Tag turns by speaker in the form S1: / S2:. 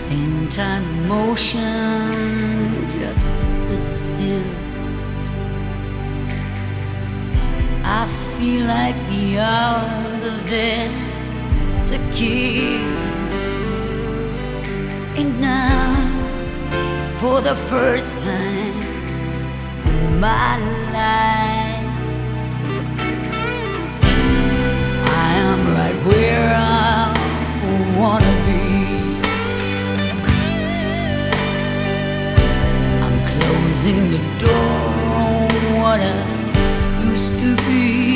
S1: in time and motion, just sit still. I feel like the hours are there to kill. And now, for the first time in my life, I am right where I wanna be. I'm closing the door on what I used to be.